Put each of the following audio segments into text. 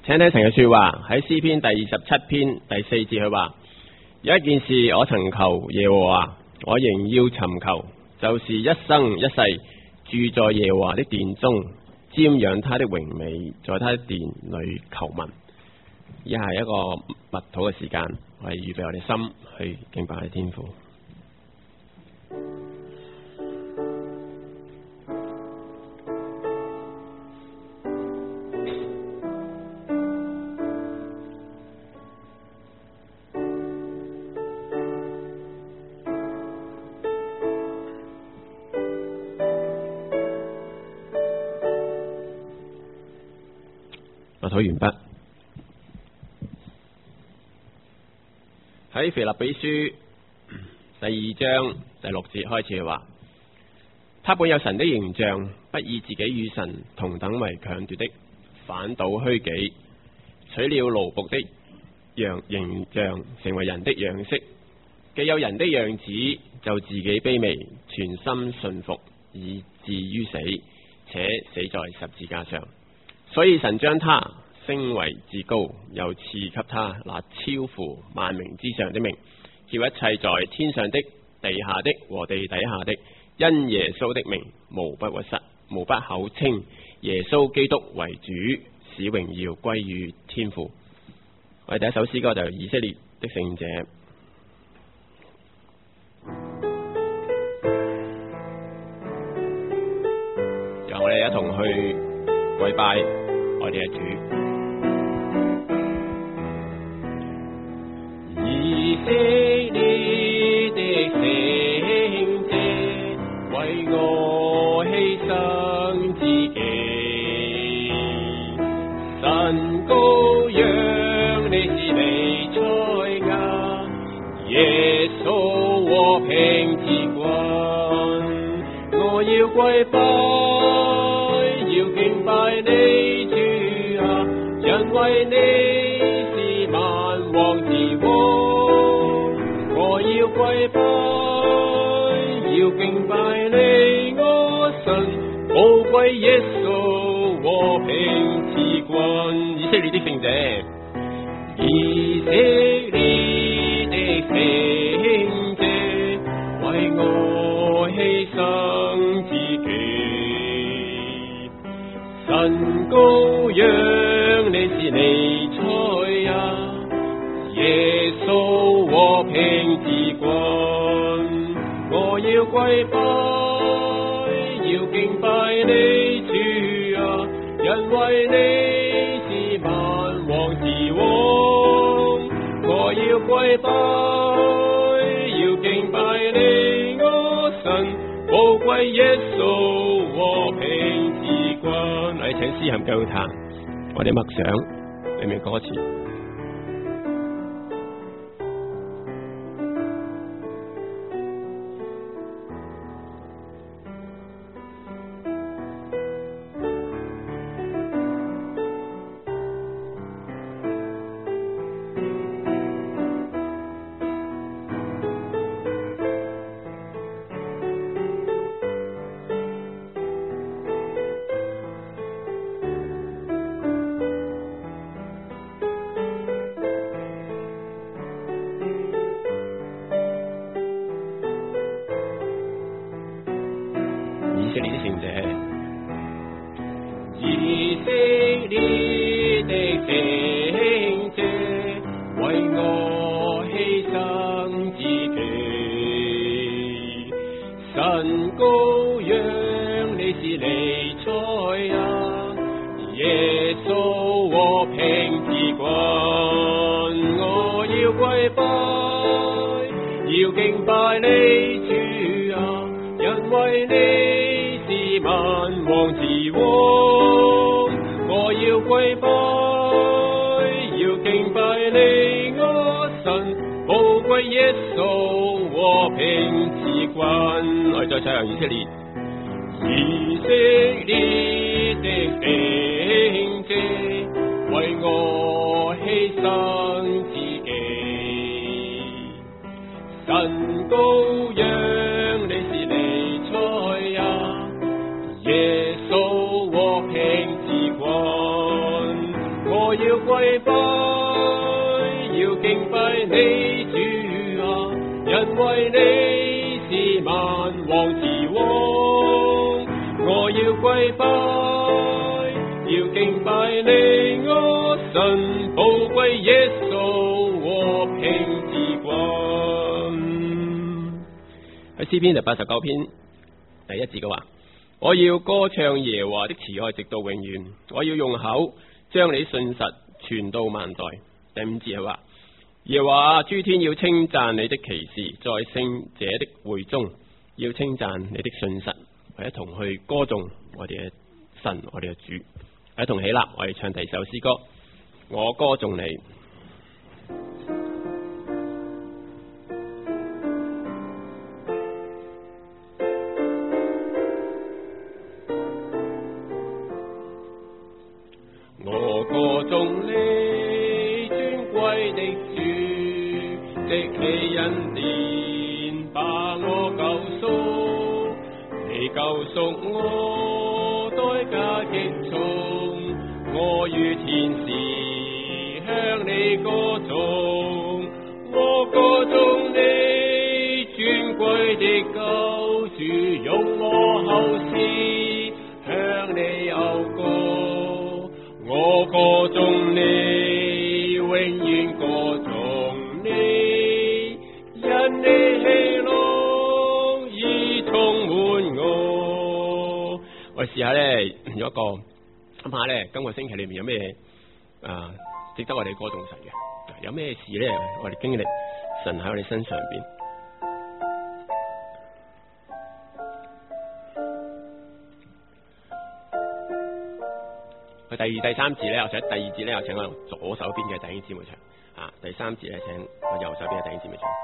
請聽神嘅說話，喺詩篇第27篇第4節佢話：有一件事我曾求耶和華，我仍要尋求，就是一生一世住在耶和華的殿中，瞻仰他的榮美，在他的殿裏求問。以下係一個默禱嘅時間，我哋預備我哋心去敬拜我哋天父。默禱完畢。喺腓立比書第2章第6節開始話：他本有神的形象，不以自己與神同等為強奪的，反倒虛己，取了奴僕的形象，成為人的樣式。既有人的樣子，就自己卑微，全心順服，以至於死，且死在十字架上。所以神將他升為至高，又賜給他那超乎萬名之上的名，叫一切在天上的、地下的和地底下的，因耶穌的名，無不屈膝，無不口稱耶穌基督為主，使榮耀歸於天父。我哋第一首詩歌就係以色列的聖者。由我哋一同去跪拜我哋嘅主。以色列的聖者，為我犧牲自己，神羔羊，你是彌賽亞，耶穌和平之君，我要跪拜，要敬拜你主啊，因為你是萬王之王。我要跪拜，要敬拜你我神，寶貴耶穌和平之君。以色列的聖者，以色列的聖者，為我犧牲自己，神羔羊，你是彌賽亞，耶穌和平之君。我要跪拜，要敬拜你主啊，因為你是萬王之王。我要跪拜，要敬拜你我神，寶貴耶穌和平之君。我哋請詩行教壇，我哋默想裏面歌詞。以色列的聖者，以色列的聖者，為我犧牲自己，神羔羊，你是彌賽亞，耶穌和平之君。我要跪拜，要敬拜你主啊，因為你萬王之王。我要跪拜，要敬拜你我神，寶貴耶穌和平之君。我哋再唱以色列，以色列的聖者，為我犧牲自己，神羔羊，你是彌賽亞，耶穌和平之君。我要跪拜，要敬拜你主啊，因為你是萬王之王。我要跪拜，要敬拜你，我神寶貴耶穌和平之君。喺詩篇第89篇第1節嘅話，我要歌唱耶和華的慈愛直到永遠，我要用口將你信實傳到萬代。第5節係話，耶和華諸天要稱讚你的奇事，在聖者的會中要稱讚你的信實。我一同去歌頌我哋嘅神，我哋嘅主，一同起立，我哋唱第2首詩歌，我歌頌你。我歌頌你尊貴的主，藉你恩典把我救贖，你救贖我代價極重，我與天使向你歌頌，我歌頌你尊貴的救主，用我口舌向你謳歌，我歌頌你，永遠歌頌你，因你喜樂已充滿我。我哋試下咧，有一個諗下咧，今個星期裏面有咩值得我哋歌頌神嘅？有咩事咧？我哋經歷神喺我哋身上邊。第2、第3節咧，我想第2節咧，我請我左手邊嘅弟兄姊妹唱，第3節咧，請我右手邊嘅弟兄姊妹唱。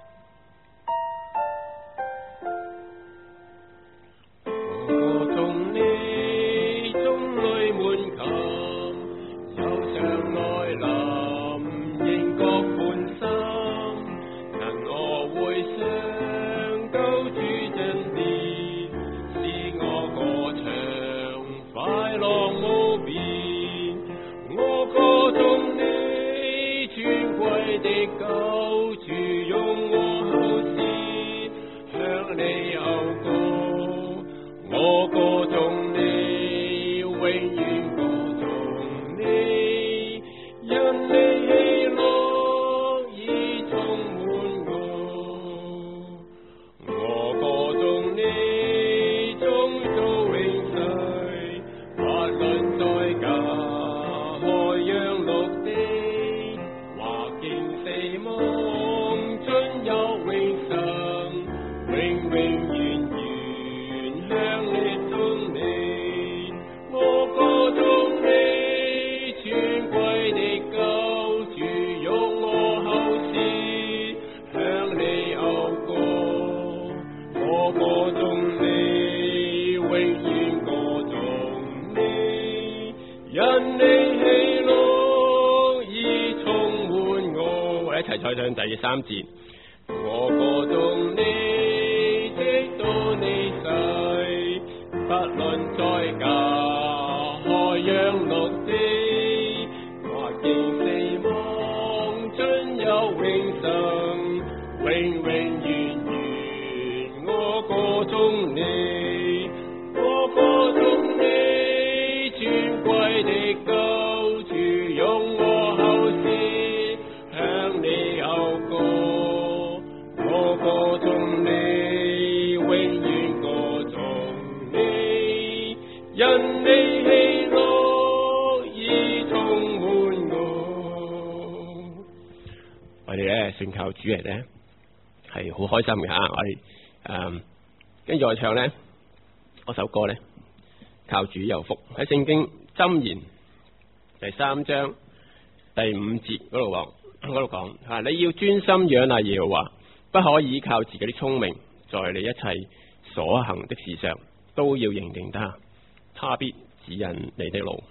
我歌頌你，眾裡滿琴，憂傷來臨，應覺歡心，趁我回想救主恩典，使我歌唱快樂無邊。我歌頌你尊貴的救主，用我口舌向你謳歌，我歌頌你，永遠歌頌你，因你喜樂已充滿我，我歌頌你，終到永世，不論代價海洋陸地，或經死亡進入永生，永遠向你頌你，我歌頌你尊貴的救主，用我口舌向你謳歌，我歌頌你，永遠歌頌你，因你喜樂已充滿我。我哋一齊再唱第3節，我歌頌你，直到你世，不論代價海洋陸地，或經死亡進入永生，永遠我歌頌你，我歌頌你尊貴的救主，用我口舌向你謳歌，我歌頌你，永遠歌頌你，因你喜樂已充滿我。我哋咧信靠主嚟咧係好開心嘅吓，我哋跟住我唱咧嗰首歌咧，靠主有福。喺聖經箴言第3章第5節嗰度講，你要專心仰賴耶和華，不可依靠自己的聰明，在你一切所行的事上都要認定他，他必指引你的路。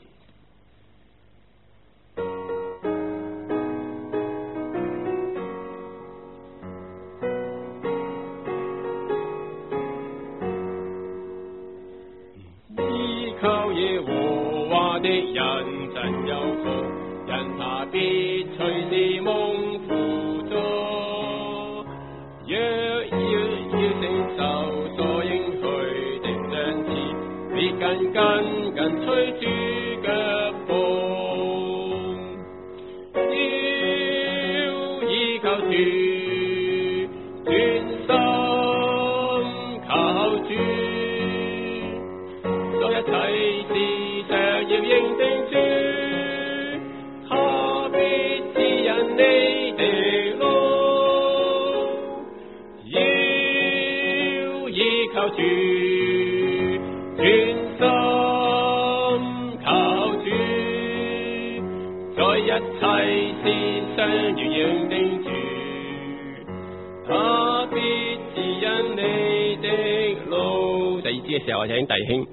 依靠耶和華的人真有福，因隨主腳步，要依靠主，專心靠主，在一切事上要認定主，他必指引你的路，要依靠主，專心靠主，在一切事上要認定主，他必指引你的路。第二節嘅時候，我請弟兄，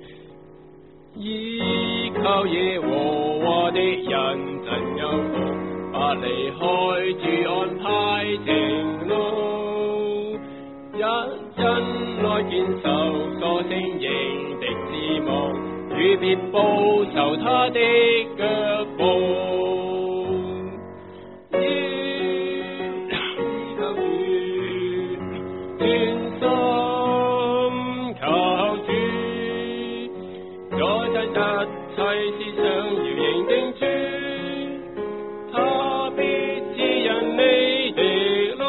依靠耶和華的人真有福，不離開主安排情路，一人來堅守所承認的指望，主必保守他的腳步。要依靠主，專心靠主，在一切事上要認定主，他必指引你的路，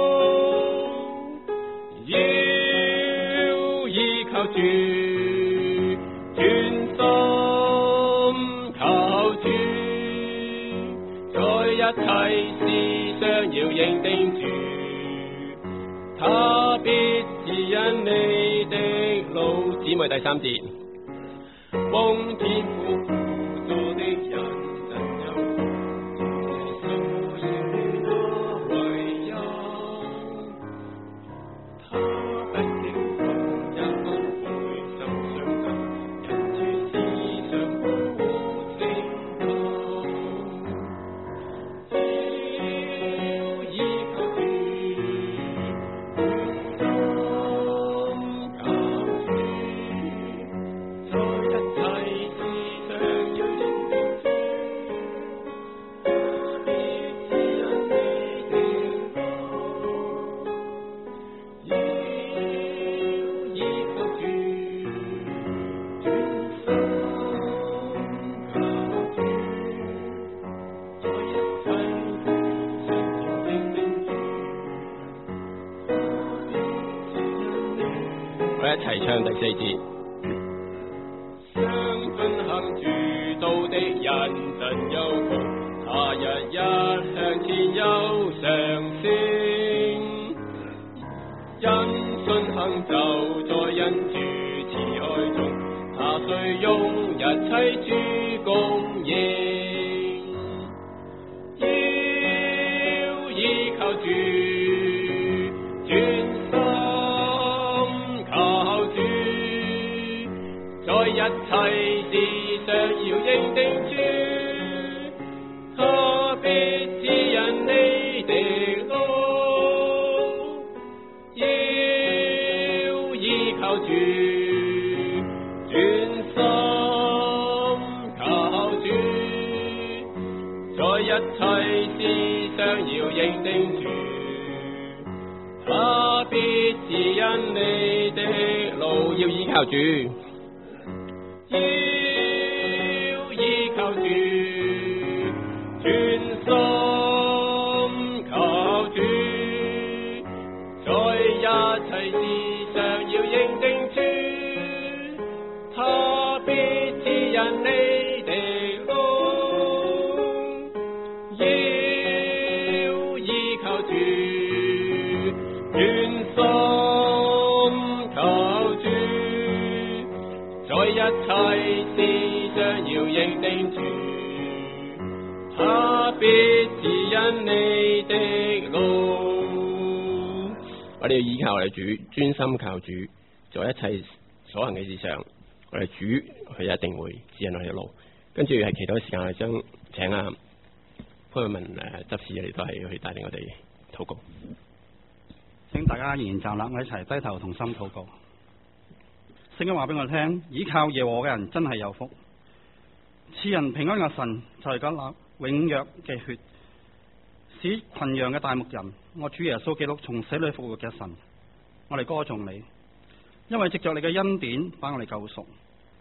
要依靠主，專心靠主，在一切事上要認定主，他必指引你的路。姊妹第三節，奉天父輔助的人真有福，素要與他為友，他不輕放也不會受傷感，人處事上保護拯救，要依靠主，專心靠主，在一切事上要認定主，他必指引你的路，要依靠主，專心靠主，在一切事上要認定主，他必指引你。我哋一齊唱第四節。相信行主道的人真有福，他日日向前有上升，因信行走在恩主慈愛中，他遂用一切主供應，要依靠主，專心靠主，在一切事上要認定主，他必指引你的路，要依靠主，專心靠主，在一切事上要認定主，他必指引你的路。要依靠主，要依靠主，專心靠主，在一切事上要認定主，他必指引你的路，要依靠主，專心靠主，在一切事上要認定主，他必指引你的路。我哋要依靠我哋主，專心靠主，在一切所行嘅事上，我哋主佢一定會指引我哋嘅路。跟住係祈禱嘅時間，我哋將請潘偉文執事嚟都係去帶領我哋禱告。 請大家仍然站立，我一齊低頭同心禱告。聖經話俾我聽，依靠耶和華嘅人真係有福。賜人平安嘅神就係嗰粒永約嘅血，使群羊嘅大牧人，我主耶穌基督從死裏復活嘅神，我哋歌頌你，因為藉着你嘅恩典把我哋救贖，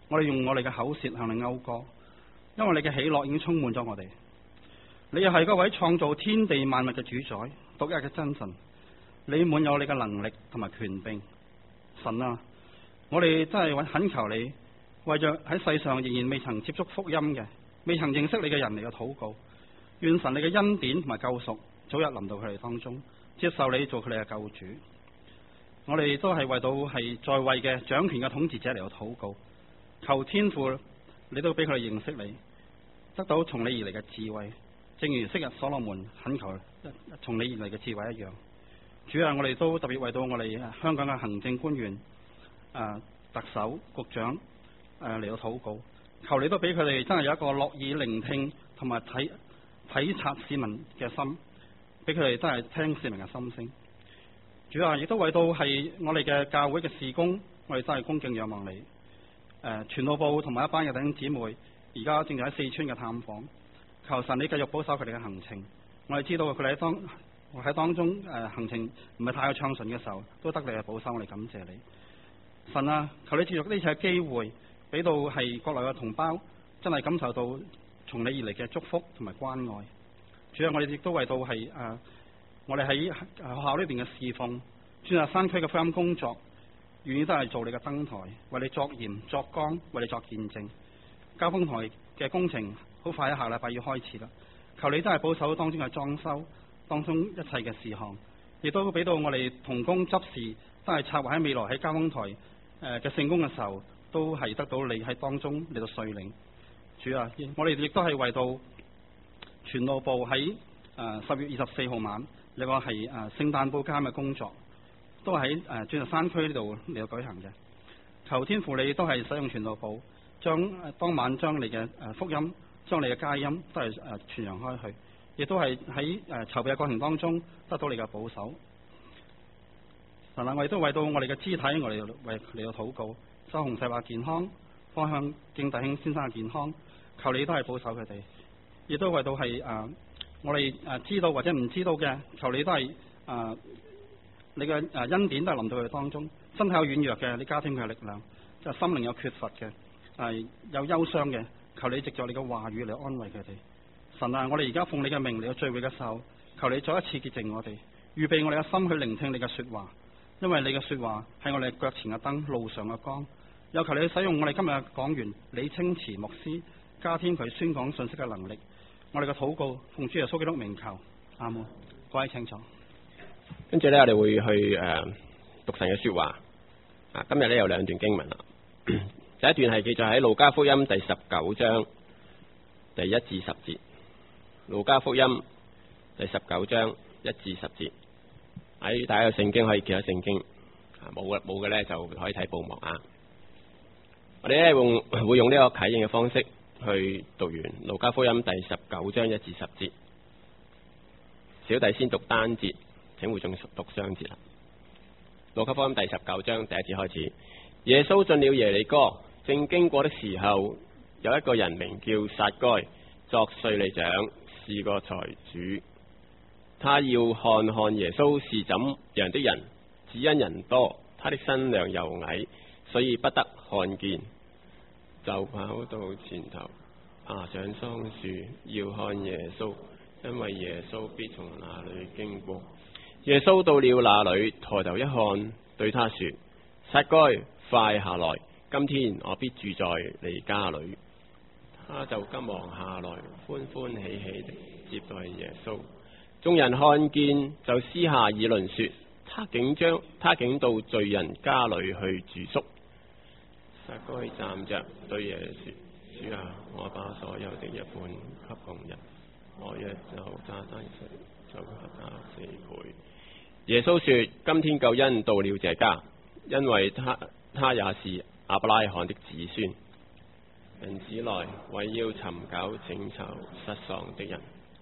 我哋用我哋嘅口舌向你謳歌，因為你嘅喜樂已經充滿咗我哋。你又係嗰位創造天地萬物嘅主宰，獨一嘅真神。你滿有你嘅能力同埋權柄。神啊，我哋真係懇求你，為着喺世上仍然未曾接觸福音嘅、未曾認識你嘅人嚟嘅禱告，願神你嘅恩典同埋救贖早日臨到佢哋當中，接受你做佢哋嘅救主。我哋都係為到係在位嘅掌權嘅統治者嚟到禱告，求天父你都俾佢哋認識你，得到從你而嚟嘅智慧，正如昔日所羅門懇求從你而嚟嘅智慧一樣。主啊，我哋都特別為到我哋香港嘅行政官員、特首、局長嚟到禱告，求你都俾佢哋真係有一個樂意聆聽同埋體察市民嘅心，俾佢哋真係聽市民嘅心聲。主啊，亦都為到係我哋嘅教會嘅事工，我哋真係恭敬仰望你。傳道部同埋一班嘅弟兄姊妹，而家正在喺四川嘅探訪，求神你繼續保守佢哋嘅行程。我哋知道佢哋喺當中行程唔係太過暢順嘅時候，都得你嘅保守，我哋感謝你。神啊，求你借助呢次嘅機會，俾到係國內嘅同胞真係感受到從你而嚟嘅祝福同埋關愛。主啊，我哋亦都為到係我哋喺學校呢邊嘅侍奉，鑽石山區嘅福音工作，願意都係做你嘅燈台，為你作鹽作光，為你作見證。交鋒台嘅工程好快下禮拜要開始啦，求你都係保守當中嘅裝修，當中一切嘅事項，亦都俾到我哋同工執事都係策劃喺未來喺交鋒台嘅聖工嘅時候，都係得到你喺當中嚟到率領。主啊，我哋亦都係為到傳道部喺10月24號晚有個係聖誕報監嘅工作，都喺鑽石山區呢度嚟到舉行嘅。求天父你都係使用傳道部，當晚將你嘅福音，將你嘅佳音都係傳揚開去，亦都係喺籌備嘅過程當中得到你嘅保守。神啊，我亦都為到我哋嘅肢體，我哋為嚟到禱告，周洪世華健康，方向敬弟兄先生嘅健康，求你都係保守佢哋，亦都為到係我哋知道或者唔知道嘅，求你都係你嘅恩典都係臨到佢哋當中。身體有軟弱嘅，你加添佢嘅力量；就心靈有缺乏嘅，有憂傷嘅，求你藉助你嘅話語嚟安慰佢哋。神啊，我哋而家奉你嘅命嚟到聚會嘅時候，求你再一次潔淨我哋，預備我哋嘅心去聆聽你嘅說話，因為你嘅說話係我哋腳前嘅燈，路上嘅光。又求你使用我哋今日嘅講員李清池牧師，加添佢宣講信息嘅能力。我哋嘅禱告奉主耶穌基督名求，阿門。各位請坐。 跟住呢，我哋會去讀神嘅說話。今日呢，有兩段經文啦。第一段係記載喺路加福音第19章第1至10節。路加福音第19章1至10節。喺大家有聖經可以記咗聖經，冇嘅呢就可以睇報幕啊。我哋呢會用呢個啟應嘅方式去讀完路加福音第19章1至10節。小弟先讀單節，請會眾讀雙節啦。路加福音第19章第1節開始。耶穌進了耶利哥，正經過的時候，有一個人名叫撒該，作稅吏長，是個財主。他要看看耶穌是怎樣的人，只因人多，他的身量又矮，所以不得看見，就跑到前頭，爬上桑樹要看耶穌，因為耶穌必從那裏經過。耶穌到了那裏，抬頭一看，對他說：撒該，快下來，今天我必住在你家裏。他就急忙下來，歡歡喜喜地接待耶穌。眾人看見，就私下議論說：他竟到罪人家裏去住宿。撒該站着對耶穌說：主啊，我把所有的一半給窮人，我若有加低誰，就給他4倍。耶穌說：今天救恩到了這家，因為他也是亞伯拉罕的子孫。人子來為要尋找拯救失喪的人。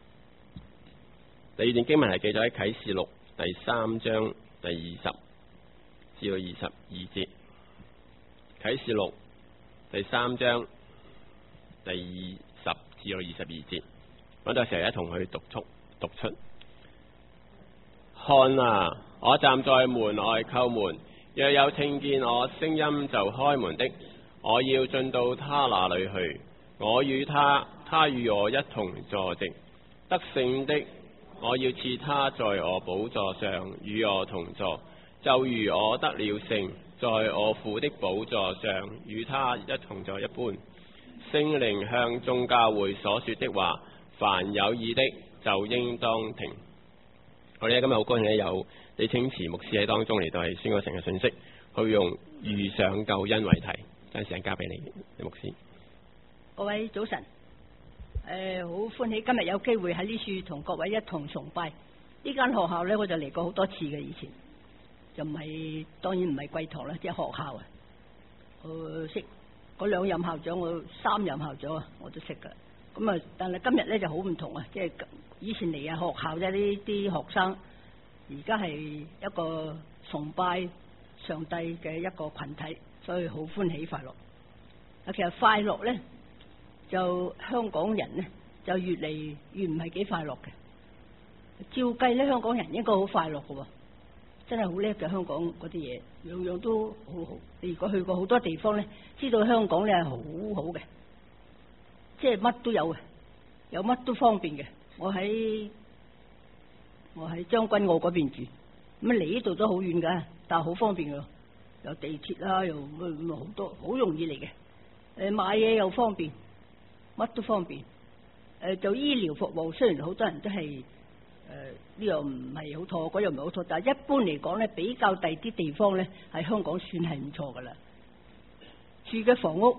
第二段經文係記載喺啟示錄第3章第20至到22節。啟示錄第3章第20至到22節，我哋成日一同去讀出。看啊，我站在門外叩門，若有聽見我聲音就開門的， 我要進到他那裏去，我與他，他與我一同坐席。得勝的，我要賜他在我寶座上與我同坐，就如我得了勝，在我父的寶座上與他一同坐一般。聖靈向眾教會所說的話，凡有耳的就應當聽。我哋今日好高興咧，有李清慈牧師喺當中嚟到係宣講神嘅信息，去用遇上救恩為題，將時間交俾你，李牧師。 各位早晨，好歡喜今日有機會喺呢處同各位一同崇拜。呢間學校呢，我就嚟過好多次嘅，以前就唔係，當然唔係貴堂啦，即係學校啊。我識嗰2任校長，我3任校長啊，我都識噶。咁啊，但係今日呢就好唔同啊，即係以前嚟啊學校啫，呢啲學生而家係一個崇拜上帝嘅一個群體，所以好歡喜快樂。啊，其實快樂呢，就香港人呢，就越嚟越唔係幾快樂嘅。照計呢，香港人應該好快樂嘅，真係好叻嘅。香港嗰啲嘢樣樣都好好。你如果去過好多地方呢，知道香港呢係好好嘅，即係乜都有嘅，有乜都方便嘅。我喺將軍澳嗰邊住，咁嚟呢度都好遠噶，但係好方便嘅，有地鐵啦，又好多，好容易嚟嘅。買嘢又方便，乜都方便。就醫療服務，雖然好多人都係呢樣唔係好妥，嗰樣唔係好妥，但係一般嚟講咧，比較第啲地方咧，喺香港算係唔錯噶啦。住嘅房屋，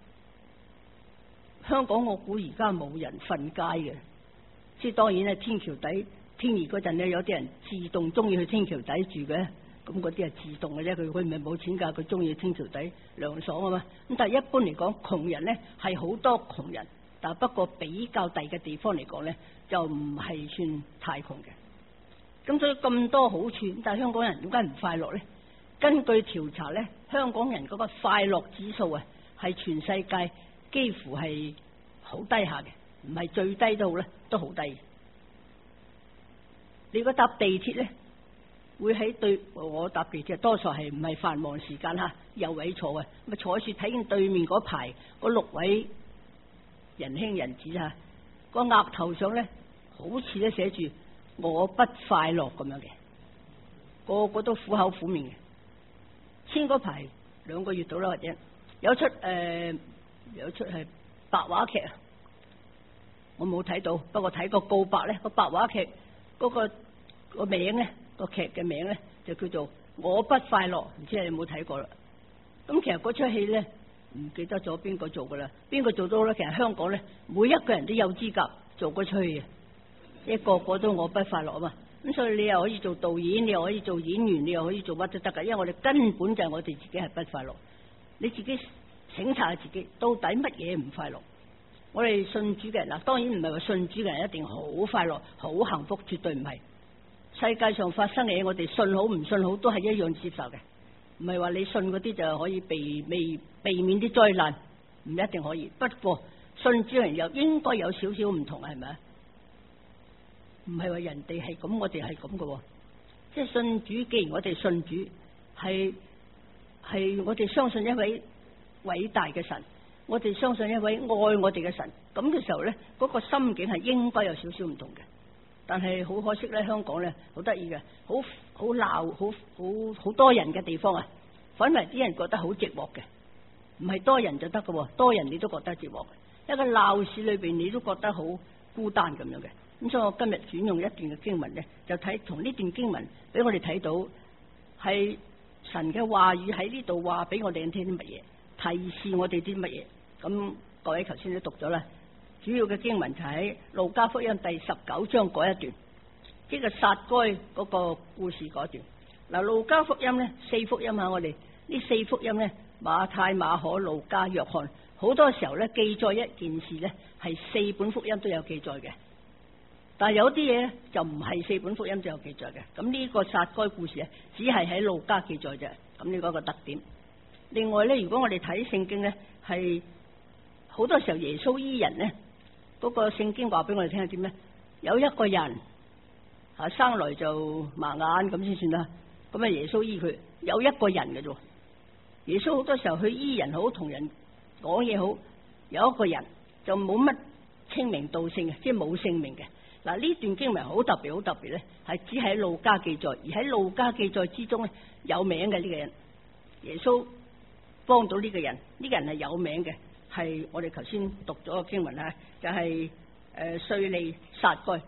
香港我估而家冇人瞓街嘅，即係當然咧，天橋底天熱嗰陣咧，有啲人自動中意去天橋底住嘅，咁嗰啲係自動嘅啫，佢唔係冇錢㗎，佢中意天橋底涼爽啊嘛。咁但係一般嚟講，窮人咧係好多窮人，但不過比較低嘅地方嚟講咧，就唔係算太窮嘅。咁所以咁多好處，但係香港人點解唔快樂咧？根據調查咧，香港人嗰個快樂指數啊，係全世界幾乎係好低下嘅，唔係最低都好咧，都好低。你如果搭地鐵咧，會喺我搭地鐵多數係唔係繁忙時間嚇，有位坐嘅，咪坐住睇見對面嗰排嗰6位仁兄仁子嚇，個額頭上咧好似咧寫住我不快樂咁樣嘅，個個都苦口苦面嘅。先嗰排2個月到啦，或者有出係白話劇啊，我冇睇到，不過睇過告白咧，個白話劇嗰個名咧，個劇嘅名咧就叫做我不快樂，唔知你有冇睇過啦？咁其實嗰出戲咧唔記得咗邊個做噶啦，邊個做到咧？其實香港咧每一個人都有資格做嗰出戲嘅，一個個都我不快樂啊嘛。咁所以你又可以做導演，你又可以做演員，你又可以做乜都得噶，因為我哋根本就係我哋自己係不快樂。你自己省察下自己，到底乜嘢唔快樂？我哋信主嘅人嗱，當然唔係話信主嘅人一定好快樂、好幸福，絕對唔係。世界上發生嘅嘢，我哋信好唔信好都係一樣接受嘅，唔係話你信嗰啲就可以避免啲災難，唔一定可以。不過信主嘅人又應該有少少唔同，係咪啊？唔係話人哋係咁，我哋係咁嘅，即係信主。既然我哋信主，係我哋相信一位偉大嘅神，我哋相信一位愛我哋嘅神，咁嘅時候咧，嗰個心境係應該有少少唔同嘅。但係好可惜咧，香港咧好得意嘅，好鬧，好多人嘅地方啊，反為啲人覺得好寂寞嘅，唔係多人就得嘅，多人你都覺得寂寞嘅，一個鬧市裏邊你都覺得好孤單咁樣嘅。咁所以我今日選用一段嘅經文咧，就睇從呢段經文俾我哋睇到係神嘅話語喺呢度話俾我哋聽啲乜嘢，提示我哋啲乜嘢。咁各位頭先都讀咗啦，主要嘅經文就喺路加福音第19章嗰一段，即係撒該嗰個故事嗰段。嗱，路加福音咧4福音啊，我哋呢4福音咧，馬太、馬可、路加、約翰，好多時候咧記載一件事咧係4本福音都有記載嘅。但係有啲嘢咧就唔係4本福音就有記載嘅，咁呢個撒該故事咧只係喺路加記載啫，咁呢個特點。另外咧，如果我哋睇聖經咧，係好多時候耶穌醫人咧，嗰個聖經話俾我哋聽係點咧？有一個人生來就盲眼咁先算啦，咁啊耶穌醫佢，有一個人嘅啫， 耶穌好多時候去醫人好，同人講嘢好，有一個人就冇乜清名道姓嘅，即係冇姓名嘅。嗱，呢段經文好特別，好特別咧，係只喺路加記載，而喺路加記載之中咧有名嘅呢個人，耶穌幫到呢個人，呢個人係有名嘅，係我哋頭先讀咗個經文啊，就係稅吏撒該，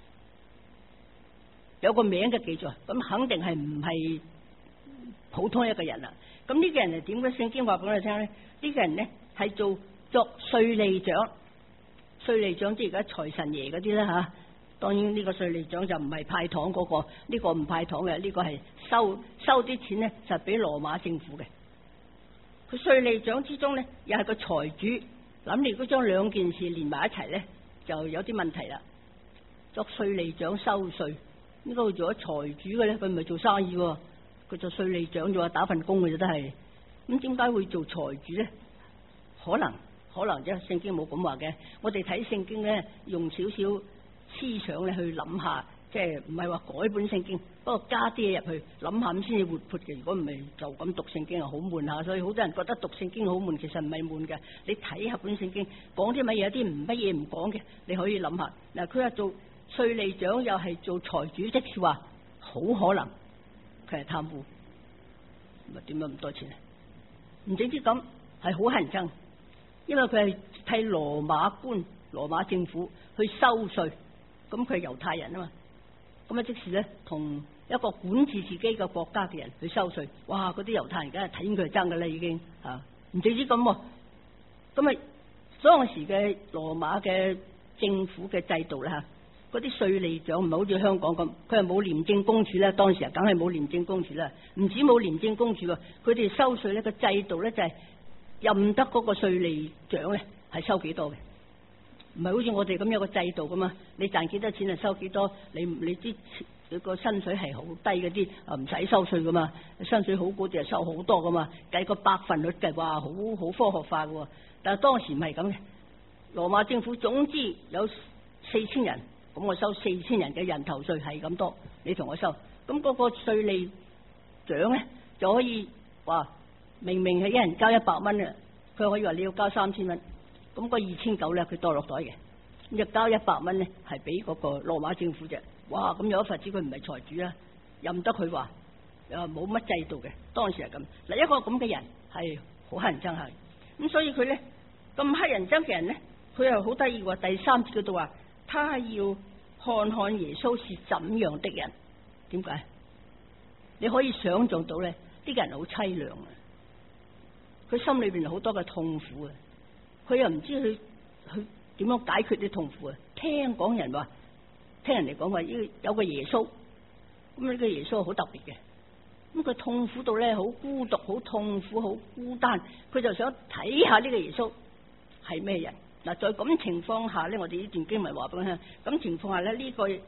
有個名嘅記載，咁肯定係唔係普通一個人啦。咁呢個人係點嘅？聖經話俾我哋聽咧，呢個人咧係作稅吏長，稅吏長即係而家財神爺嗰啲啦吓。當然呢個稅吏長就唔係派糖嗰個，呢個唔派糖嘅，呢個係收啲錢咧就俾羅馬政府嘅。佢稅吏長之中咧又係個財主，諗你如果將兩件事連埋一齊咧，就有啲問題啦。作稅吏長收稅，呢個做咗財主嘅咧，佢唔係做生意喎，佢做稅吏長做打份工嘅啫都係。咁點解會做財主咧？可能啫，聖經冇咁話嘅。我哋睇聖經咧，用少少思想咧去諗下，即係唔係話改本聖經，不過加啲嘢入去諗下咁先至活潑嘅。如果唔係就咁讀聖經啊，好悶下。所以好多人覺得讀聖經好悶，其實唔係悶嘅。你睇下本聖經講啲乜嘢，有啲乜嘢唔講嘅，你可以諗下。嗱，佢話做稅吏長又係做財主，即係話好可能佢係貪污，咪點解咁多錢啊？唔淨止咁，係好乞人憎，因為佢係替羅馬官、羅馬政府去收稅。咁佢係猶太人啊嘛，咁啊即是咧同一個管治自己嘅國家嘅人去收稅，哇！嗰啲猶太人梗係睇佢爭噶啦，已經吓，唔淨止咁，咁啊當時嘅羅馬嘅政府嘅制度咧吓，嗰啲稅吏長唔係好似香港咁，佢係冇廉政公署咧，當時啊梗係冇廉政公署啦，唔止冇廉政公署喎，佢哋收稅咧個制度咧就係任得嗰個稅吏長咧係收幾多嘅。唔係好似我哋咁有個制度噶嘛，你賺幾多錢就收幾多，你知你個薪水係好低嗰啲啊唔使收稅噶嘛，薪水好高啲就收好多噶嘛，計個百分率計話好科學化噶，但係當時唔係咁嘅。羅馬政府總之有4000人，咁我收4000人嘅人頭稅係咁多，你同我收，咁嗰個稅吏長咧就可以話明明係一人交100蚊嘅，佢可以話你要交3000蚊。咁個2900咧，佢袋落袋嘅，咁就交100蚊咧，係俾嗰個羅馬政府啫。哇！咁有一份子佢唔係財主啦，任得佢話，冇乜制度嘅。當時係咁。嗱，一個咁嘅人係好乞人憎下，咁所以佢咧咁乞人憎嘅人咧，佢又好得意喎。第3節嗰度話，他要看看耶穌是怎樣的人。點解？你可以想象到咧，呢個人好凄涼啊！佢心裏邊好多嘅痛苦啊！佢又唔知佢點樣解決啲痛苦啊！聽講人話，聽人哋講話，有個耶穌，咁呢個耶穌好特別嘅，咁佢痛苦到咧好孤獨、好痛苦、好孤單，佢就想睇下呢個耶穌係咩人。嗱，在咁情況下咧，我哋呢段經文話俾我聽，咁情況下咧，呢個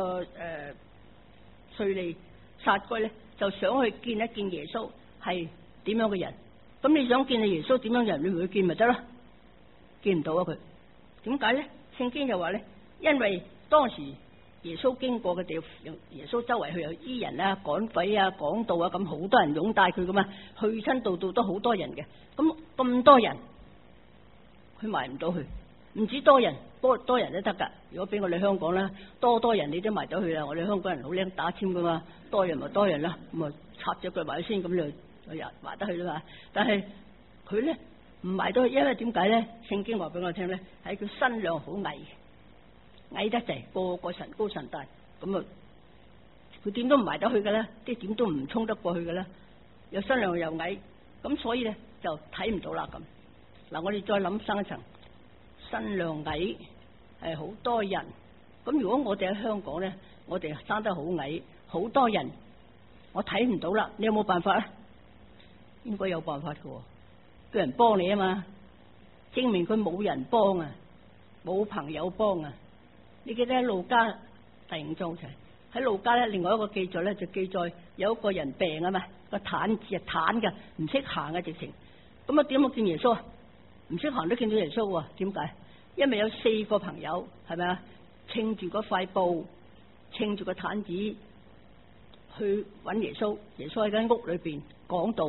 稅吏撒該咧就想去見一見耶穌係點樣嘅人。咁你想見你耶穌點樣嘅人，你咪去見咪得咯？見唔到啊！佢點解咧？聖經就話咧，因為當時耶穌經過嘅地方，耶穌周圍去有醫人啊、趕鬼啊、講道啊，咁好多人擁戴佢噶嘛，去親度度都好多人嘅。咁多人，佢埋唔到去，唔止多人，多人都得噶。如果俾我哋香港啦，多人你都埋到去啦。我哋香港人好叻打簽噶嘛，多人咪多人啦，咁啊插咗腳埋先，咁就埋得去啦嘛。但係佢咧。唔埋到去，因為點解咧？聖經話俾我聽咧，係佢身量好矮，矮得滯，個神高神大，咁啊，佢點都唔埋得去嘅啦，即係點都唔衝得過去嘅啦。又身量又矮，咁所以咧就睇唔到啦咁。嗱，我哋再諗深一層，身量矮係好多人，咁如果我哋喺香港咧，我哋生得好矮，好多人，我睇唔到啦。你有冇辦法啊？應該有辦法嘅。叫人幫你啊嘛，證明佢冇人幫啊，冇朋友幫啊。你記得喺路加第5章喺路加咧，另外一個記載咧就記載有一個人病啊嘛，個癱子啊癱嘅，唔識行嘅直情。咁啊點會見耶穌啊？唔識行都見到耶穌喎？點解？因為有4個朋友係咪啊？撐住嗰塊布，撐住個癱子去揾耶穌。耶穌喺間屋裏邊講道。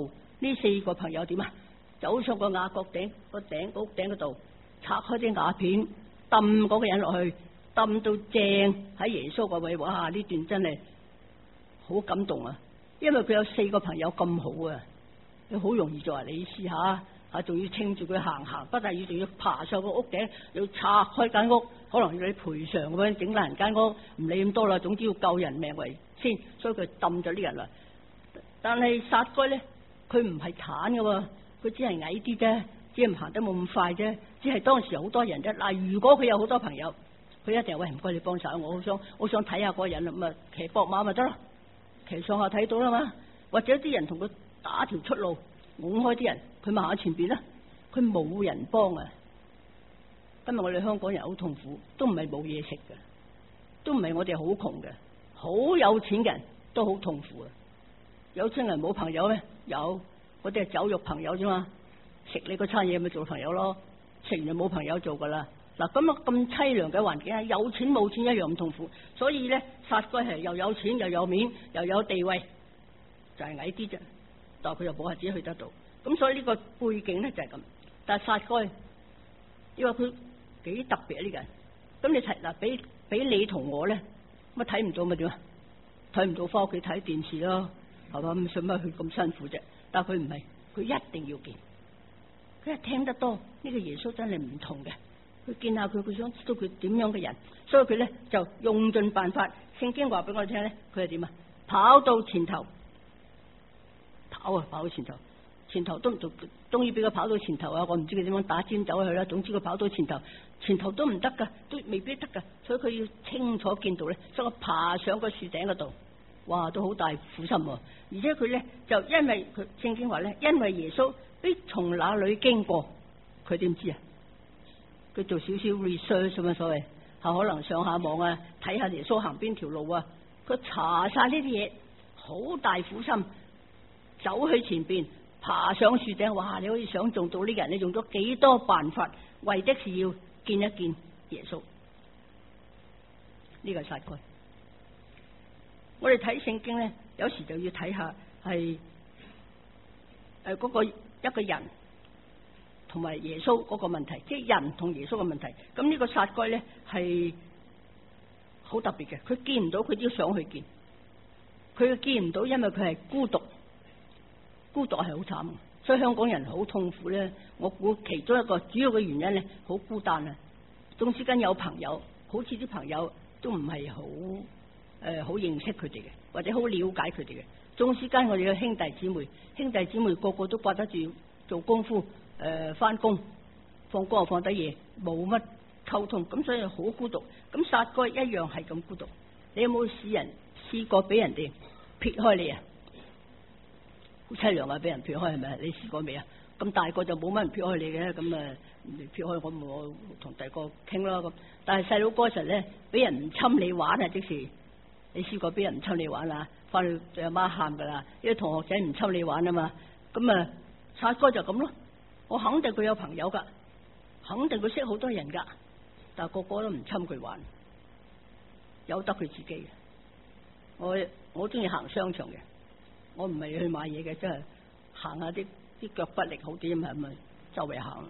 呢4個朋友點啊？走上個雅閣頂個屋頂嗰度，拆開啲瓦片，抌嗰個人落去，抌到正喺耶穌個位。哇！呢段真係好感動啊！因為佢有4個朋友咁好啊，你好容易就話你試下啊，仲要稱住佢行，不但要仲要爬上個屋頂，要拆開間屋，可能要你賠償咁樣整爛人間屋，唔理咁多啦，總之要救人命為先，所以佢抌咗啲人啦。但係撒該咧，佢唔係鏟嘅喎，佢只係矮啲啫，只係唔行得冇咁快啫，只係當時好多人啫。嗱，如果佢有好多朋友，佢一定喂，唔該你幫手，我想睇下嗰個人啦，咁啊騎膊馬咪得咯，騎上下睇到啦嘛，或者啲人同佢打條出路，拱開啲人，佢行喺前邊啦，佢冇人幫啊！今日我哋香港人好痛苦，都唔係冇嘢食嘅，都唔係我哋好窮嘅，好有錢嘅人都好痛苦啊！有錢人冇朋友咩？有，嗰啲係酒肉朋友啫嘛，食你嗰餐嘢咪做朋友咯，食完就冇朋友做噶啦。嗱，咁淒涼嘅環境啊，有錢冇錢一樣咁痛苦，所以咧撒該係又有錢又有面又有地位，就係矮啲啫，但係佢又冇係自己去得到，咁所以呢個背景咧就係咁。但係撒該，你話佢幾特別啊呢個人？咁你睇嗱，俾你同我咧，乜睇唔到咪點啊？睇唔到翻屋企睇電視咯，係嘛？咁使乜去咁辛苦啫？但係佢唔係，佢一定要見，佢係聽得多呢個耶穌真係唔同嘅。佢見下佢，佢想知道佢點樣嘅人，所以佢咧就用盡辦法。聖經話俾我哋聽咧，佢係點啊？跑到前頭，跑到前頭，前頭都唔做，終於俾佢跑到前頭啊！我唔知佢點樣打尖走去啦。總之佢跑到前頭，前頭都唔得噶，都未必得噶。所以佢要清楚見到咧，所以我爬上個樹頂嗰度，哇，都好大苦心喎。而且佢咧就因為佢聖經話咧，因為耶穌必從那裏經過，佢點知啊？佢做少少 research 咁啊，所謂可能上下網啊，睇下耶穌行邊條路啊，佢查晒呢啲嘢，好大苦心，走去前邊，爬上樹頂，哇！你可以想象到呢個人，你用咗幾多辦法，為的是要見一見耶穌。呢個係撒該。我哋睇聖經咧，有時就要睇下係嗰個一個人同埋耶穌嗰個問題，即係人同耶穌嘅問題。咁呢個撒該咧係好特別嘅，佢見唔到，佢都想去見。佢見唔到，因為佢係孤獨，孤獨係好慘，所以香港人好痛苦咧。我估其中一個主要嘅原因咧，好孤單啊。總之間有朋友，好似啲朋友都唔係好好認識佢哋嘅，或者好了解佢哋嘅。總之間我哋嘅兄弟姊妹個個都掛得住做功夫。翻工放工又放低嘢，冇乜溝通，咁所以好孤獨。咁撒該一樣係咁孤獨。你有冇試過俾人哋撇開你啊？好淒涼啊！俾人撇開係咪？你試過未啊？咁大個就冇乜人撇開你嘅，咁啊撇開我同第二個傾啦咁。但係細佬哥嗰時咧，俾人唔侵你玩啊！即時你試過俾人唔侵你玩啊？翻去阿媽喊噶啦，因為同學仔唔侵你玩啊嘛。咁啊撒該就咁咯。我肯定佢有朋友噶，肯定佢識好多人噶，但係個個都唔侵佢玩，由得佢自己嘅。我中意行商場嘅，我唔係去買嘢嘅，即係行下啲腳不力好啲咁啊，周圍行。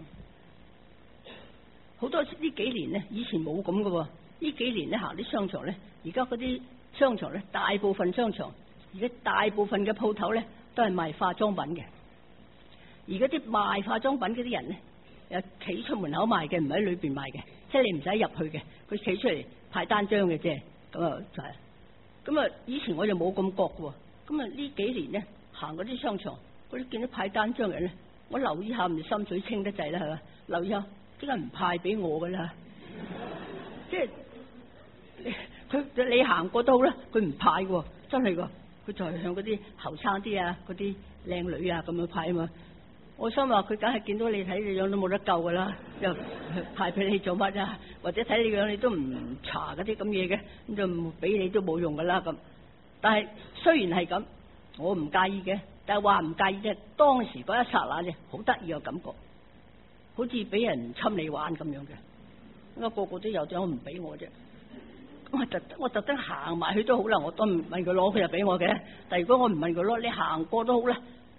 好多呢幾年咧，以前冇咁噶，呢幾年咧行啲商場咧，而家嗰啲商場咧，大部分商場而家大部分嘅鋪頭咧，都係賣化妝品嘅。而嗰啲賣化妝品嗰啲人咧，企出門口賣嘅，唔喺裏邊賣嘅，即係你唔使入去嘅，佢企出嚟派單張嘅啫。咁啊就係，咁啊以前我就冇咁覺嘅，咁啊呢幾年咧行嗰啲商場，嗰啲見到派單張嘅人咧，我留意下，唔係心水清得滯啦，係嘛？留意下，點解唔派俾我噶啦？即係佢你行過都好啦，佢唔派嘅，真係嘅，佢就係向嗰啲後生啲啊，嗰啲靚女啊咁樣派啊嘛。我心話佢梗係見到你睇你樣都冇得救噶啦，又派俾你做乜啊？或者睇你樣你都唔查嗰啲咁嘢嘅，咁就唔俾你都冇用噶啦咁。但係雖然係咁，我唔介意嘅，但係話唔介意啫。當時嗰一剎那啫，好得意嘅感覺，好似俾人侵你玩咁樣嘅。咁啊個個都有，點解唔俾我啫？我特登行埋去都好啦，我都唔問佢攞，佢就俾我嘅。但係如果我唔問佢攞，你行過都好啦。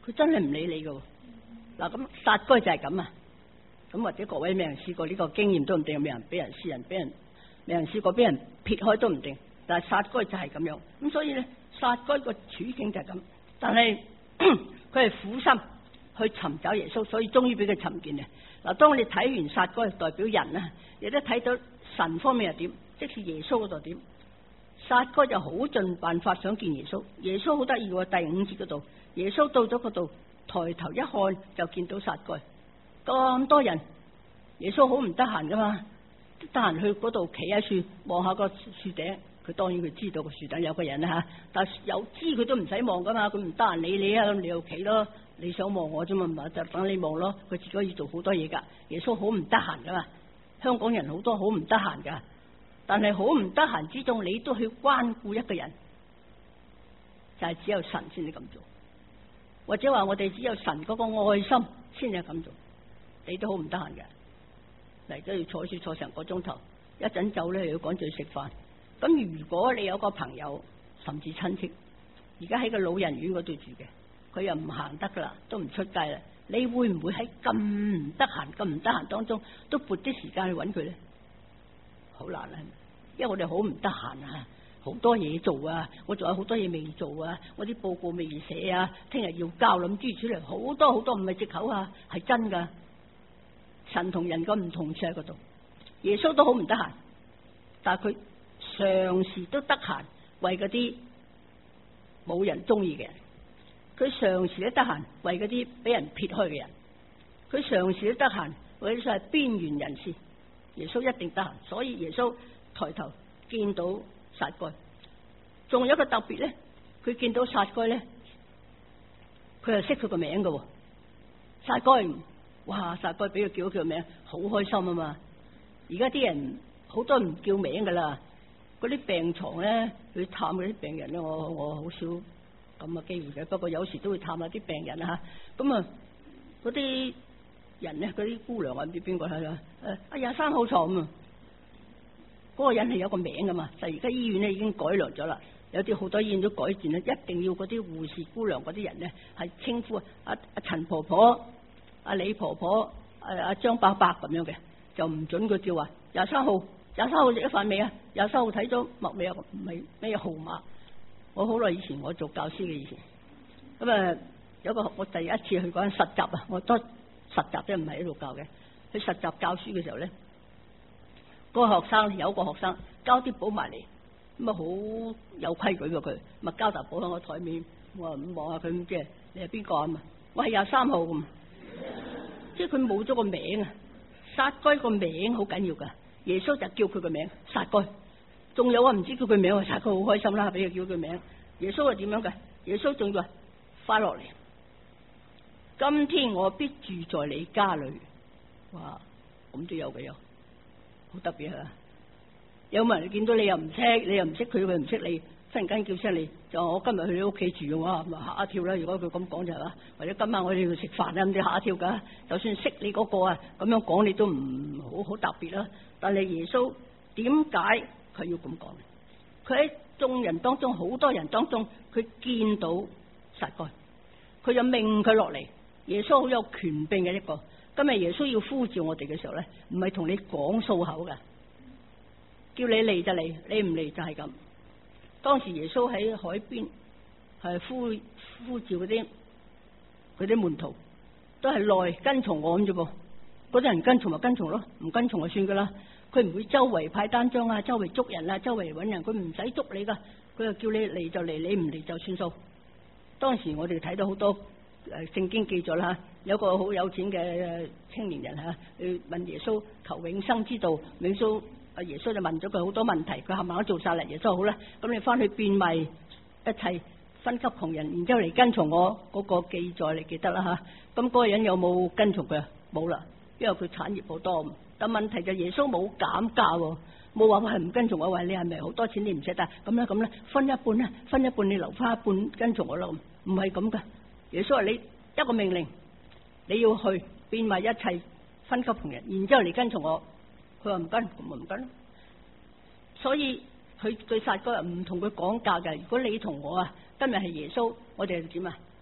佢真係唔理你噶。嗱，咁撒該就係咁啊。咁或者各位未人試過呢個經驗都唔定，未人俾人試人，未人試過俾人撇開都唔定。但係撒該就係咁樣。咁所以咧，撒該個處境就係咁。但係佢係苦心去尋找耶穌，所以終於俾佢尋見嘅。嗱，當你睇完撒該代表人啊，亦都睇到神方面係點，即是耶穌嗰度點。撒該就好盡辦法想見耶穌。耶穌好得意喎，第5節嗰度，耶穌到咗嗰度，抬頭一看就見到撒該。咁多人，耶穌好唔得閒噶嘛，得閒去嗰度企喺樹望下個樹頂。佢當然佢知道個樹頂有個人啦吓，但係有知佢都唔使望噶嘛，佢唔得閒理你啊，咁你又企咯。你想望我啫嘛，咪就等你望咯。佢自己可以做好多嘢噶。耶穌好唔得閒噶嘛，香港人好多好唔得閒噶，但係好唔得閒之中，你都去關顧一個人，就係只有神先至咁做，或者話我哋只有神嗰個愛心先至咁做。你都好唔得閒嘅，嚟都要坐住坐成個鐘頭，一陣走咧又要趕住去食飯。咁如果你有個朋友甚至親戚，而家喺個老人院嗰度住嘅，佢又唔行得噶啦，都唔出街啦，你會唔會喺咁唔得閒當中都撥啲時間去揾佢咧？好難啊，因為我哋好唔得閒啊，好多嘢做啊，我仲有好多嘢未做啊，我啲報告未寫啊，聽日要交，諗諸如此類，好多唔係藉口啊，係真噶。神同人個唔同處喺嗰度，耶穌都好唔得閒，但係佢常時都得閒為嗰啲冇人中意嘅人，佢常時都得閒為嗰啲俾人撇開嘅人，佢常時都得閒為啲所謂邊緣人士。耶穌一定得閒，所以耶穌抬頭見到撒該。仲有一個特別咧，佢見到撒該咧，佢係識佢個名㗎喎，撒該。哇！撒該俾佢叫咗佢個名，好開心啊嘛！而家啲人好多唔叫名噶啦，嗰啲病床咧去探嗰啲病人咧，我好少咁嘅機會嘅。不過有時都會探下啲病人啊嚇。咁啊，嗰啲人咧，嗰啲姑娘啊，唔知邊個係啦？23號床啊，嗰個人係有個名噶嘛。但係而家醫院咧已經改良咗啦，有啲好多醫院都改善啦，一定要嗰啲護士姑娘嗰啲人咧係稱呼阿陳婆婆、阿李婆婆、阿張伯伯咁樣嘅，就唔准佢叫話23號食咗飯未啊？23號睇咗墨未啊？唔係咩號碼？我好耐以前我做教師嘅以前，咁啊有個我第一次去嗰陣實習啊，我都實習啫，唔係喺度教嘅。去實習教書嘅時候咧，嗰個學生有個學生交啲簿埋嚟，咁啊好有規矩嘅佢，咪交沓簿喺我台面，我話望下佢咁即係你係邊個啊嘛？我係23號咁。即係佢冇咗個名啊！撒該個名好緊要噶，耶穌就叫佢個名撒該。仲有啊，唔知叫佢名，撒該好開心啦，俾佢叫佢名。耶穌係點樣嘅？耶穌仲要話快落嚟，今天我必住在你家裏。哇，咁都有嘅，有好特別啊！有冇人見到你又唔識，你又唔識佢，佢唔識你？忽然間叫聲你，就我今日去你屋企住嘅話，咪嚇一跳啦！如果佢咁講就係嘛，或者今晚我哋要食飯啊，咁你嚇一跳噶。就算識你嗰個啊，咁樣講你都唔好特別啦。但係耶穌點解佢要咁講？佢喺眾人當中，好多人當中，佢見到撒該，佢就命佢落嚟。耶穌好有權柄嘅一個。今日耶穌要呼召我哋嘅時候咧，唔係同你講數口嘅，叫你嚟就嚟，你唔嚟就係咁。當時耶穌喺海邊係呼召嗰啲門徒，都係來跟從我咁啫噃。嗰啲人跟從咪跟從咯，唔跟從就算噶啦。佢唔會周圍派單張啊，周圍捉人啊，周圍揾人，佢唔使捉你噶，佢就叫你嚟就嚟，你唔嚟就算數。當時我哋睇到好多聖經記載啦，有個好有錢嘅青年人吓，去問耶穌求永生之道，耶穌就問咗佢好多問題，佢冚唪唥都做晒啦。耶穌好啦，咁你翻去變賣一切，分給窮人，然之後嚟跟從我。嗰個記載你記得啦吓。咁嗰個人有冇跟從佢？冇啦，因為佢產業好多。但問題就耶穌冇減價，冇話係唔跟從我，話你係咪好多錢你唔捨得？咁啦，分一半啦，分一半你留翻一半跟從我咯。唔係咁噶。耶穌話你一個命令，你要去變賣一切，分給窮人，然之後嚟跟從我。佢話唔跟，咁咪唔跟。所以佢對撒該唔同佢講價嘅。如果你同我啊，今日係耶穌，我哋係點啊？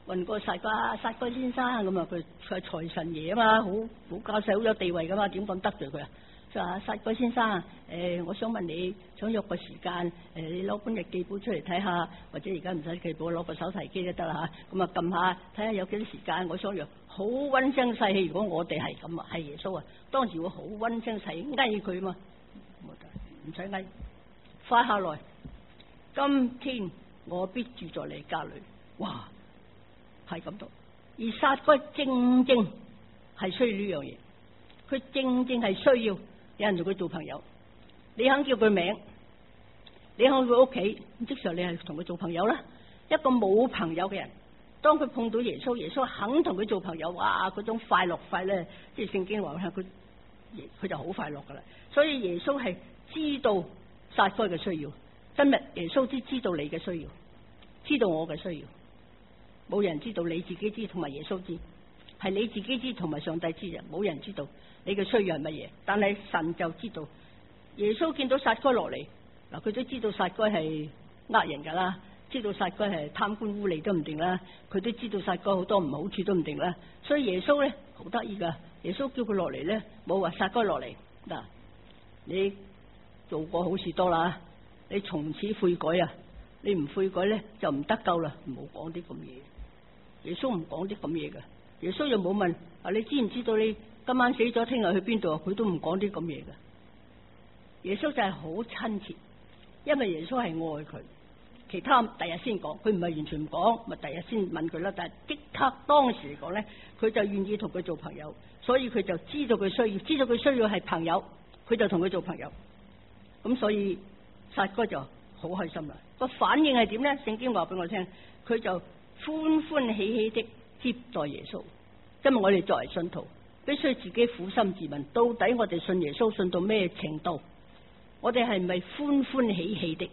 問過撒該先生咁啊，佢係財神爺啊嘛，好教世好有地位噶嘛，點講得罪佢啊？就話撒該先生，我想問你，想約個時間，你攞本日記簿出嚟睇下，或者而家唔使記簿，攞個手提機都得啦嚇。咁啊撳下睇下有幾多時間，我想約，好溫聲細氣。如果我哋係咁啊，係耶穌啊，當時會好溫聲細氣嗌佢嘛，唔使嗌，快下來，今天我必住在你家裏。哇，係咁多。而撒該正正係需要呢樣嘢，佢正正係需要有人同佢做朋友。你肯叫佢名，你肯去佢屋企，即時你係同佢做朋友啦。一個冇朋友嘅人，當佢碰到耶穌，耶穌肯同佢做朋友，哇！嗰種快樂快咧，即係聖經話佢就好快樂噶啦。所以耶穌係知道撒該嘅需要。今日耶穌知道你嘅需要，知道我嘅需要。冇人知道，你自己知，同埋耶穌知，係你自己知同埋上帝知嘅，冇人知道你嘅需要係乜嘢，但係神就知道。耶穌見到撒該落嚟，嗱，佢都知道撒該係呃人噶啦，知道撒該係貪官污吏都唔定啦，佢都知道撒該好多唔好處都唔定啦，所以耶穌咧好得意噶，耶穌叫佢落嚟咧，冇話撒該落嚟，嗱，你做過好事多啦，你從此悔改啊，你唔悔改咧就唔得救啦，唔好講啲咁嘢。耶穌唔講啲咁嘢嘅，耶穌又冇問啊，你知唔知道你今晚死咗，聽日去邊度啊？佢都唔講啲咁嘢嘅。耶穌就係好親切，因為耶穌係愛佢。其他第日先講，佢唔係完全唔講，咪第日先問佢啦。但係即刻當時嚟講咧，佢就願意同佢做朋友，所以佢就知道佢需要，知道佢需要係朋友，佢就同佢做朋友。咁所以撒該就好開心啦。個反應係點咧？聖經話俾我聽，佢就歡歡喜喜的接待耶穌。今日我哋作為信徒，必須自己苦心自問，到底我哋信耶穌信到咩程度？我哋係咪歡歡喜喜的？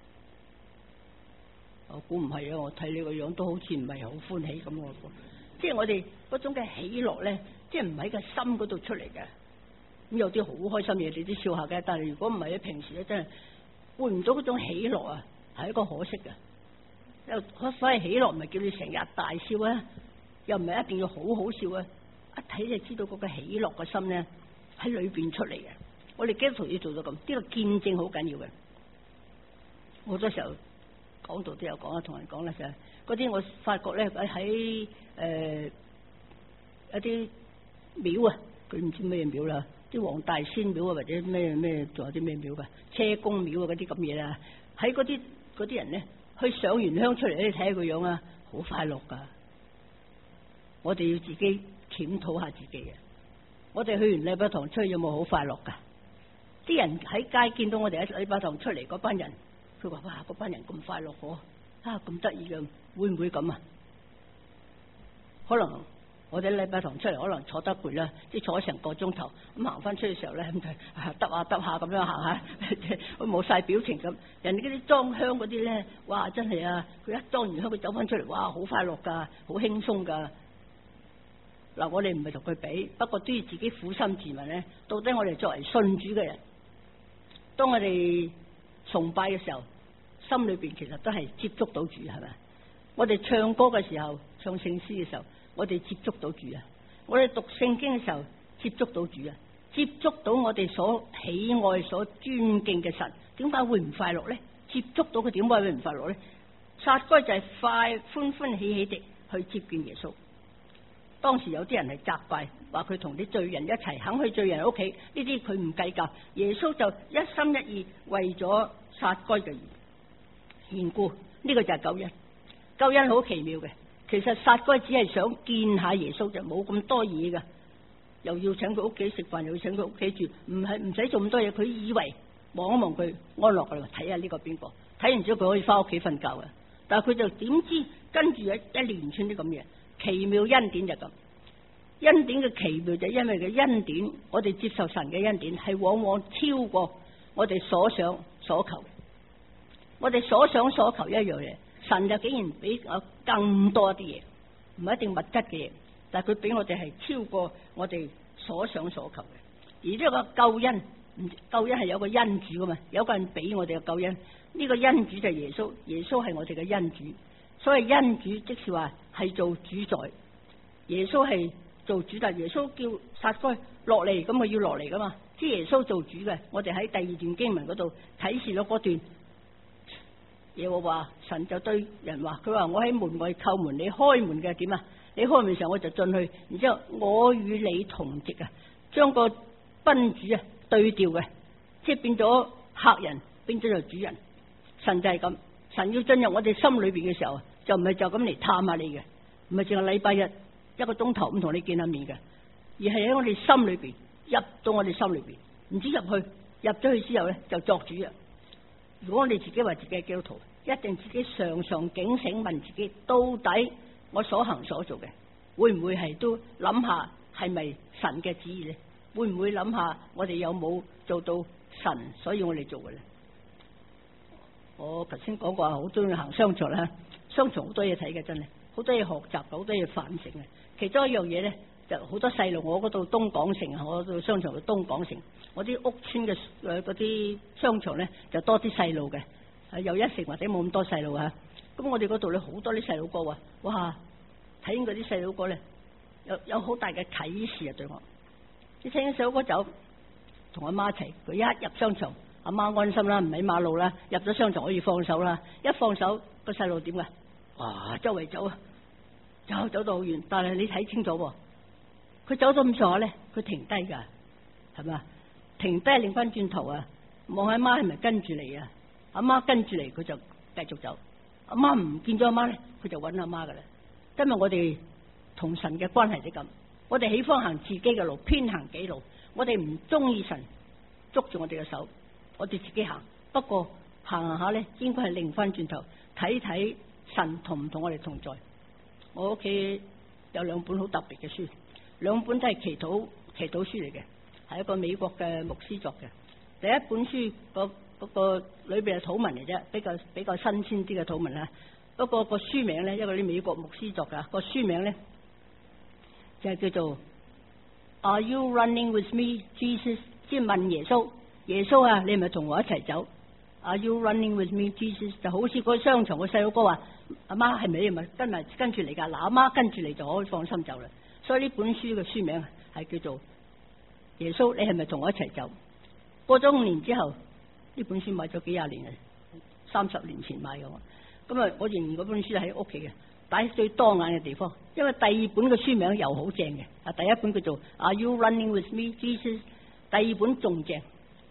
我估唔係啊，我睇你個樣都好似唔係好歡喜咁。我即係我哋嗰種嘅喜樂咧，即係唔喺個心嗰度出嚟嘅。咁有啲好開心嘢，你都笑下嘅。但係如果唔係咧，平時咧真係換唔到嗰種喜樂啊，係一個可惜嘅。又所謂喜樂唔係叫你成日大笑啊，又唔係一定要好好笑啊。一睇就知道嗰個喜樂嘅心咧喺裏邊出嚟嘅。我哋基督徒要做到咁，呢個見證好緊要嘅。好多時候講道都有講啊，同人講啦，就係嗰啲我發覺咧喺一啲廟啊，佢唔知咩廟啦，啲黃大仙廟啊，或者咩仲有啲咩廟噶，車公廟啊嗰啲咁嘢啦，喺嗰啲人咧，去上完香出嚟咧，睇下個樣啊，好快樂噶。我哋要自己檢討下自己嘅。我哋去完禮拜堂出去有冇好快樂噶？啲人喺街見到我哋喺禮拜堂出嚟嗰班人，佢話：哇，嗰班人咁快樂喎，啊咁得意嘅，會唔會咁啊？可能我哋喺禮拜堂出嚟，可能坐得攰啦，即係坐成個鐘頭，咁行翻出去嘅時候咧，咁就得下咁樣行下，冇晒表情咁。人哋嗰啲裝香嗰啲咧，哇，真係啊！佢一裝完香，佢走翻出嚟，哇，好快樂噶，好輕鬆噶。嗱，我哋唔係同佢比，不過都要自己苦心自問咧，到底我哋作為信主嘅人，當我哋崇拜嘅時候，心裏邊其實都係接觸到主，係咪？我哋唱歌嘅時候，唱聖詩嘅時候，我哋接觸到主啊！我哋讀聖經嘅時候，接觸到主啊！接觸到我哋所喜愛、所尊敬嘅神，點解會唔快樂咧？接觸到佢，點解會唔快樂咧？撒該就係歡歡喜喜地去接見耶穌。當時有啲人係責怪，話佢同啲罪人一齊肯去罪人屋企，呢啲佢唔計較。耶穌就一心一意為咗撒該嘅緣故，呢個就係救恩。救恩好奇妙嘅，其實撒該只係想見下耶穌就冇咁多嘢噶，又要請佢屋企食飯，又要請佢屋企住，唔使做咁多嘢。佢以為望一望佢安樂噶啦，睇下呢個邊個，睇完之後佢可以翻屋企瞓覺嘅。但係佢就點知跟住一連串啲咁嘢。奇妙恩典就咁，恩典嘅奇妙就因為嘅恩典，我哋接受神嘅恩典係往往超過我哋所想所求。我哋所想所求一樣嘢，神就竟然俾我更多啲嘢，唔係一定物質嘅嘢，但係佢俾我哋係超過我哋所想所求嘅。而呢個救恩係有個恩主噶嘛，有個人俾我哋嘅救恩，呢個恩主就係耶穌，耶穌係我哋嘅恩主。 所謂恩主，即是話係做主宰。耶穌係做主，但耶穌叫撒該落嚟，咁佢要落嚟噶嘛？即耶穌做主嘅。我哋喺第二段經文嗰度啟示咗嗰段，耶和華神就對人話：佢話我喺門外叩門，你開門嘅點啊？你開門嘅時候我就進去，然之後我與你同席啊，將個賓主啊對調嘅，即係變咗客人，變咗做主人。神就係咁，神要進入我哋心裏邊嘅時候，就唔係就咁嚟探下你嘅，唔係淨係禮拜日1個鐘頭咁同你見下面嘅，而係喺我哋心裏邊入到我哋心裏邊，唔知入咗去之後咧就作主啊！如果我哋自己話自己係基督徒，一定自己常常警醒問自己，到底我所行所做嘅，會唔會係都諗下係咪神嘅旨意咧？會唔會諗下我哋有冇做到神所以我哋做嘅咧？我頭先講過好中意行商場啦，商場好多嘢睇嘅，真係好多嘢學習，好多嘢反省嘅。其中一樣嘢咧，就好多細路。我嗰度東港城啊，我到商場嘅東港城，我啲屋村嘅嗰啲商場咧就多啲細路嘅，有一成或者冇咁多細路啊。咁我哋嗰度咧好多啲細路哥啊，哇！睇緊嗰啲細路哥咧，有好大嘅啟示啊！對我，你聽細路哥走，同阿媽一齊，佢一入商場，阿媽安心啦，唔喺馬路啦，入咗商場可以放手啦。一放手，個細路點噶？哇！周圍走啊，走到好遠，但係你睇清楚喎，佢走咗咁上下咧，佢停低噶，係咪？停低擰翻轉頭啊，望下阿媽係咪跟住嚟啊？阿媽跟住嚟，佢就繼續走。阿媽唔見咗阿媽咧，佢就揾阿媽噶啦。今日我哋同神嘅關係就咁，我哋喜歡行自己嘅路，偏行己路。我哋唔中意神捉住我哋嘅手，我哋自己行。不過行下咧，應該係擰翻轉頭睇睇神同唔同我哋同在。我屋企有2本好特別嘅書，2本都係祈禱書嚟嘅，係一個美國嘅牧師作嘅。第一本書嗰個裏邊係禱文嚟啫，比較新鮮啲嘅禱文啦。不過個書名咧，因為啲美國牧師作噶，個書名咧就係叫做 Are you running with me, Jesus？ 即係問耶穌，耶穌啊，你係咪同我一齊走 ？Are you running with me, Jesus？ 就好似嗰個商場個細佬哥話：阿媽係咪你咪跟住嚟噶？嗱，阿媽跟住嚟就可以放心走啦。所以呢本書嘅書名係叫做耶穌，你係咪同我一齊走？過咗5年之後，呢本書買咗幾廿年啊，30年前買嘅。咁啊，我仍然嗰本書喺屋企嘅，擺喺最多眼嘅地方。因為第2本嘅書名又好正嘅，啊，第一本叫做 Are you running with me, Jesus？ 第2本仲正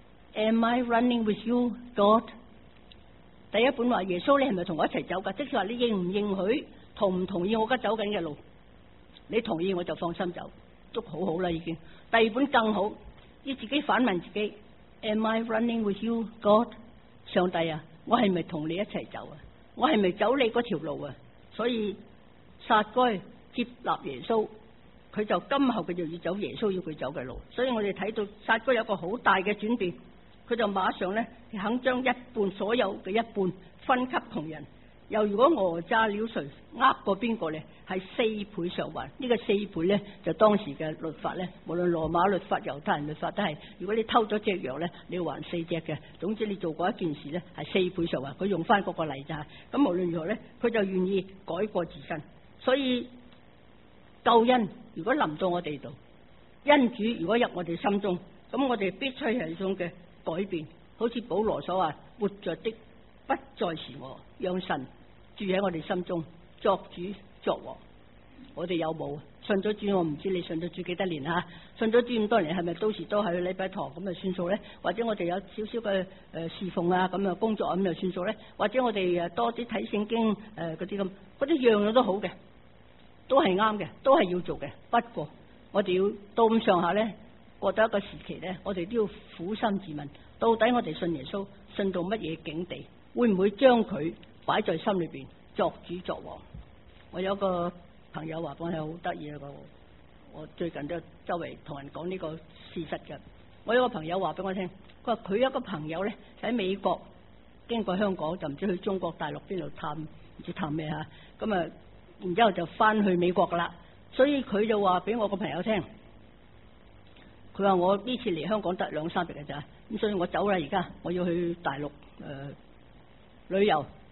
Am I running with you, God？ 第一本話耶穌，你係咪同我一齊走噶？即係話你認唔認許，同唔同意我而家走緊嘅路？你同意我就放心走，都好好啦已經。第2本更好，要自己反問自己 Am I running with you, God？ 上帝啊，我係咪同你一齊走啊？我係咪走你嗰條路啊？所以撒該接納耶穌，佢就今後佢就要走耶穌要佢走嘅路。所以我哋睇到撒該有個好大嘅轉變，佢就馬上咧肯將所有嘅一半分給窮人。又如果訛詐了誰，呃過邊個咧，係4倍償還。呢個4倍咧就當時嘅律法咧，無論羅馬律法、猶太人律法都係，如果你偷咗隻羊咧，你要還4隻嘅。總之你做過一件事咧，係4倍償還。佢用翻嗰個例就係，咁無論如何咧，佢就願意改過自新。所以救恩如果臨到我哋度，恩主如果入我哋心中，咁我哋必須係一種嘅改變。好似保羅所話：活着的不再是我，讓神住喺我哋心中，作主作王。我哋有冇信咗主？我唔知你信咗主幾多年啊？信咗主咁多年，係咪到時都喺禮拜堂咁就算數咧？或者我哋有少少嘅侍奉啊，咁啊工作咁就算數咧？或者我哋多啲睇聖經嗰啲咁，嗰啲樣樣都好嘅，都係啱嘅，都係要做嘅。不過我哋要到咁上下咧，過到一個時期咧，我哋都要苦心自問，到底我哋信耶穌信到乜嘢境地？會唔會將佢擺在心裏邊作主作王？我有個朋友話講係好得意啊！我最近都周圍同人講呢個事實嘅。我有個朋友話俾我聽，佢話佢有個朋友咧喺美國經過香港，就唔知去中國大陸邊度探，唔知探咩吓。咁啊，然之後就翻去美國噶啦。所以佢就話俾我個朋友聽，佢話我呢次嚟香港得2-3日嘅咋，咁所以我走啦，而家我要去大陸旅遊，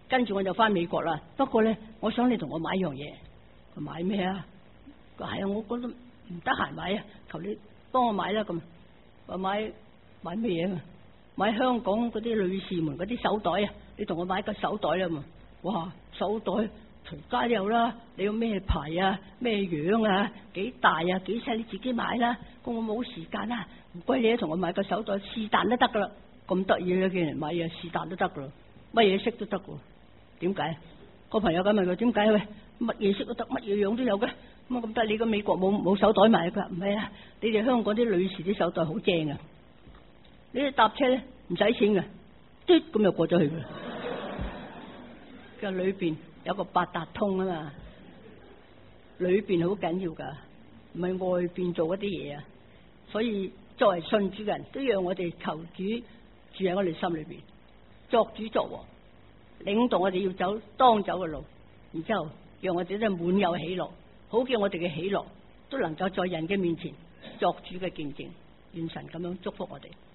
跟住我就翻美國啦。不過咧，我想你同我買樣嘢。佢買咩啊？佢係啊，我覺得唔得閒買啊，求你幫我買啦咁。話買咩嘢啊？買香港嗰啲女士們嗰啲手袋啊！你同我買個手袋啦嘛！哇，手袋隨街都有啦，你要咩牌啊？咩樣啊？幾大啊？幾細？你自己買啦。我冇時間啊，唔該你同我買個手袋，是但都得噶啦。咁得意嘅，見人買嘢是但都得噶啦，乜嘢色都得噶。點解？個朋友咁問佢點解？喂，乜嘢色都得，乜嘢樣都有嘅。咁得你個美國冇手袋賣？佢話唔係啊，你哋香港啲女士啲手袋好正啊！你哋搭車咧唔使錢嘅，嘟咁就過咗去噶啦。佢話裏邊有個八達通啊嘛，裏邊好緊要噶，唔係外邊做嗰啲嘢啊。所以作為信主嘅人都讓我哋求主住喺我哋心裏邊，作主作王，領導我哋要走當走嘅路，然之後讓我哋都滿有喜樂，好叫我哋嘅喜樂都能夠在人嘅面前作主嘅見證。願神咁樣祝福我哋。